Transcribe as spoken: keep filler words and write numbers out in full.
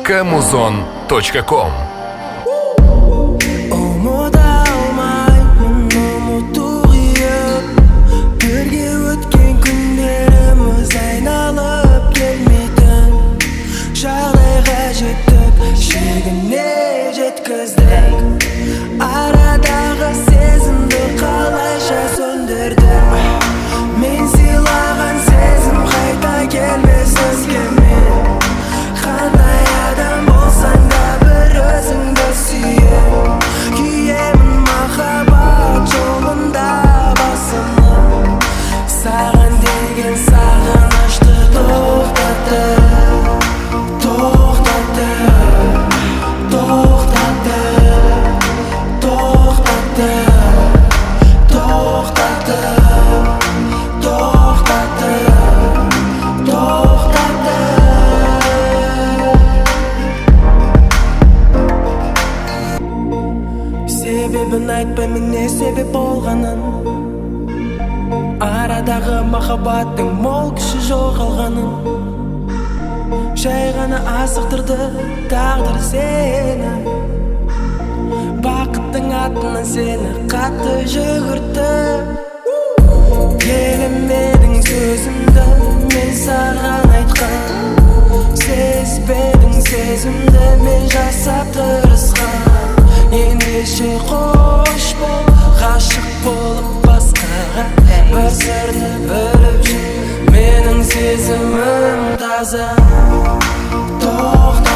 камузон точка ком. Арадағы сезімді қалайша сөндірдім. Мен сыйлаған сезім қайта келмес өзгеме. Қандай адам болсаң да бір өзіңді сүйе. Күйемін махаббат жолында басымы. Саған деген сағынышты тоқтатты, тоқтатты, тоқтатты, тоқтатты, тоқтатты, тоқтатты, тоқтатты. Себебін айтпаймын, не себеп болғанын. Арадағы махаббаттың мол күші жоғалғанын. Жай ғана асықтырды тағдыр сені. Бақыттың атынан сені қатты жүгіртті. Елемедің сөзімді мен саған айтқан. Сезбедің сезімді мен жасап тырысқан. Ендеше қош бол, ғашық болып басқаға. Бір сырды біліп жүр, менің сезімім таза. Тоқта